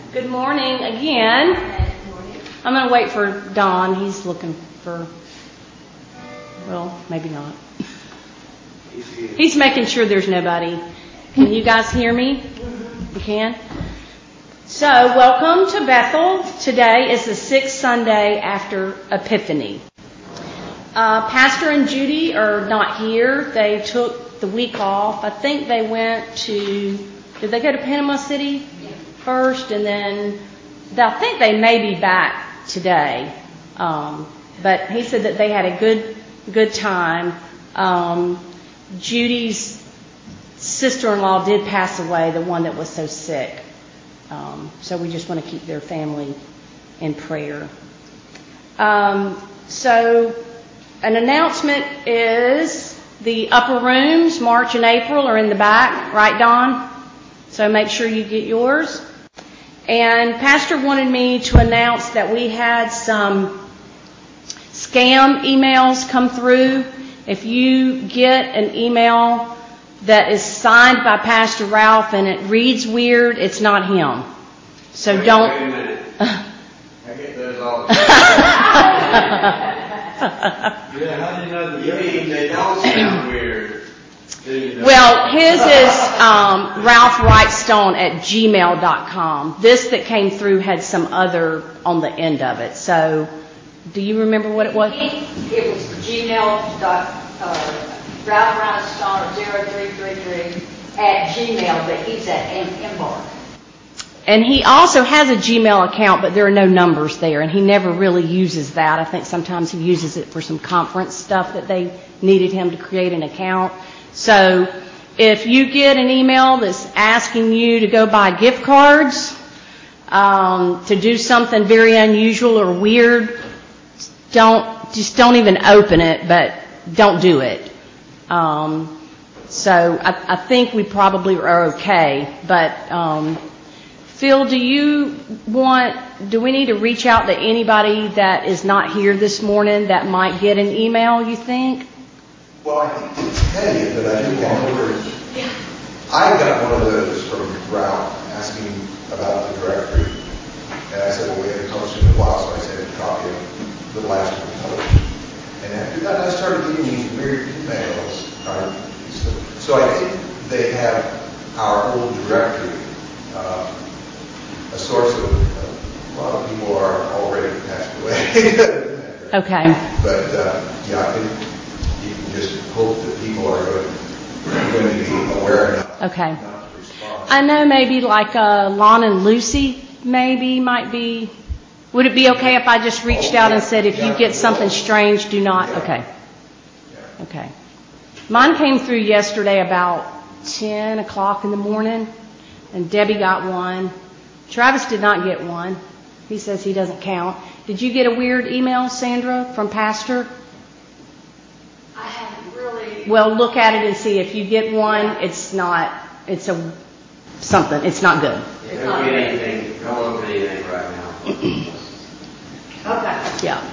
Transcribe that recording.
Good morning again. I'm going to wait for Don. He's looking for, well, maybe not. He's making sure there's nobody. Can you guys hear me? You can? So, welcome to Bethel. Today is the 6th Sunday after Epiphany. Pastor and Judy are not here. They took the week off. I think they went to, did they go to Panama City first? And then, I think they may be back today. But he said that they had a good time. Judy's sister-in-law did pass away, the one that was so sick. So we just want to keep their family in prayer. So an announcement is the upper rooms, March and April, are in the back, right, Don? So make sure you get yours. And Pastor wanted me to announce that we had some scam emails come through. If you get an email that is signed by Pastor Ralph and it reads weird, it's not him. So don't. Wait a minute. I get those all the time. Yeah, how do you know that? You mean they don't sound weird? Well, his is ralphwhitestone@gmail.com. This that came through had some other on the end of it. So, do you remember what it was? It was ralphwhitestone0333@gmail, but he's at Embark. And he also has a Gmail account, but there are no numbers there, and he never really uses that. I think sometimes he uses it for some conference stuff that they needed him to create an account. So if you get an email that's asking you to go buy gift cards, to do something very unusual or weird, don't even open it, but don't do it. So I think we probably are okay, but Phil, do we need to reach out to anybody that is not here this morning that might get an email, you think? Well, I hate to tell you, but I do want to urge. I got one of those from Ralph asking about the directory. And I said, well, we haven't published in a while, so I sent a copy of the last one published. And after that, I started getting these weird emails. So I think they have our old directory. A source of a lot of people are already passed away. Okay. But yeah, I think you can just hope that people are going to be aware enough. Okay. Not to respond. I know maybe like Lon and Lucy might be. Would it be okay if I just reached out and said if you get something strange, do not? Okay. Okay. Mine came through yesterday about 10 o'clock in the morning, and Debbie got one. Travis did not get one. He says he doesn't count. Did you get a weird email, Sandra, from Pastor? I haven't really. Well, look at it and see. If you get one, it's not good. Don't open anything right now. Okay. Yeah.